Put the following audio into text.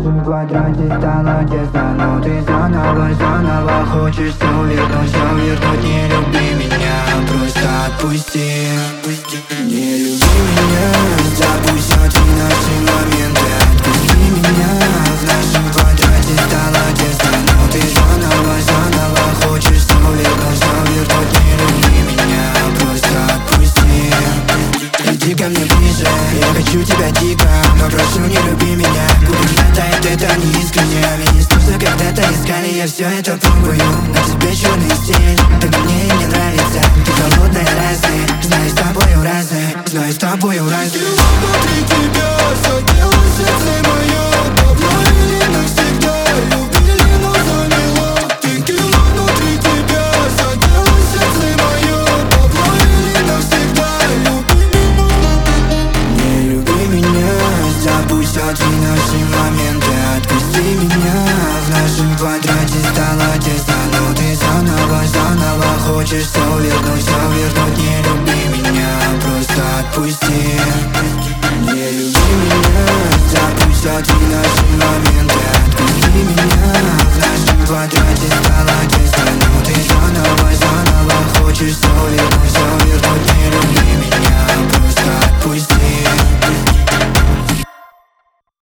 нашем квадрате стало тесно, но ты заново хочешь все вернуть. Не люби меня, просто отпусти. Не люби меня, забудь все наши моменты. Отпусти меня, в нашем квадрате стало тесно, но ты заново хочешь все вернуть. Не люби меня, просто отпусти. Иди ко мне ближе, я хочу тебя дико, но прошу, не люби меня. Губы хватает, это не искренне. Меня что когда-то искали, я все это пробую. На тебе черный стиль, так мне и не нравится. Ты холодная, разная, знаю, с тобою разная, знаю, с тобою разная. Внутри тебя задело сердце мое, давно или навсегда. Любили, но замело. Ты кино внутри тебя задело сердце мое, давно или навсегда. Не люби меня, забудь все наши моменты. Отпусти меня, в нашем квадрате стало тесно, но ты заново хочешь все вернуть. Не люби меня, просто отпусти. Не люби меня, забудь все наши моменты. Отпусти меня, в нашем квадрате стало тесно, но ты заново хочешь все